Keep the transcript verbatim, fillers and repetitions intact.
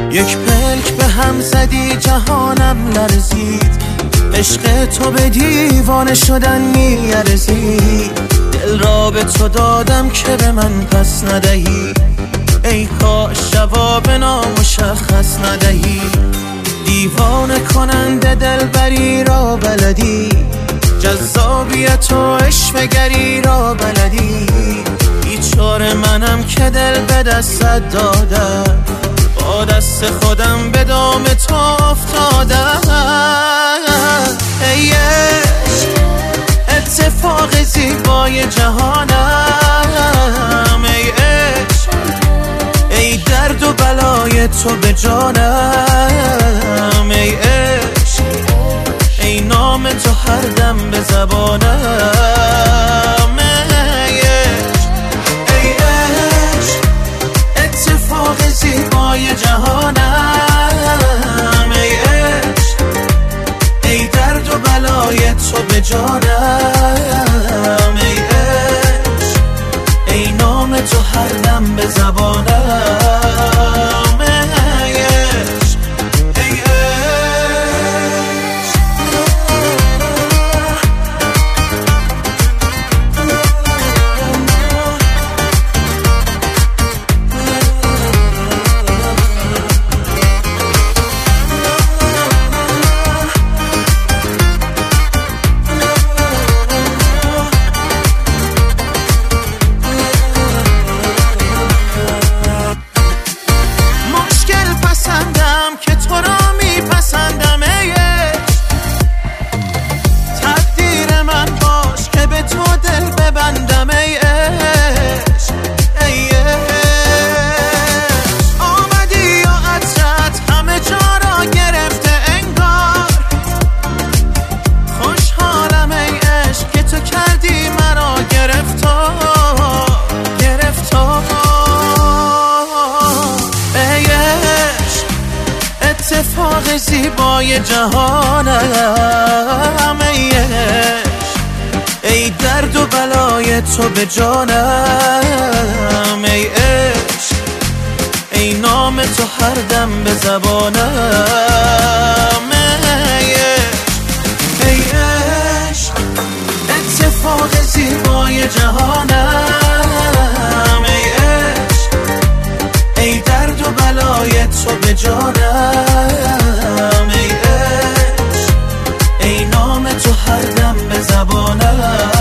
یک پلک به هم زدی جهانم لرزید، عشق تو به دیوانه شدن میارزید. دل را به تو دادم که به من پس ندهی، ای کاش جواب نامشخص ندهی. دیوانه کننده دلبری را بلدی، جذابیت و عشوه‌گری را بلدی. بیچاره منم که دل به دستت دادم، با دست خودم به دام تو افتادم. ای عشق اتفاق زیبای جهانم، ای عشق ای درد و بلای تو به جانم، ای عشق ای نام تو هر دم به زبانم. ای عشق ای عشق اتفاق زیبای جهانم، ای عشق ای درد و بلای تو به جانم، ای عشق ای نام تو هر دم به زبانم. اتفاق زیبای جهانم، ای عشق ای درد و بلای تو به جانم، ای عشق ای نام تو هر دم به زبانم. ای عشق ای عشق اتفاق زیبای جهانم، ای عشق ای درد و بلای تو به جانم، ای عشق ای نام تو هر دم به زبانم.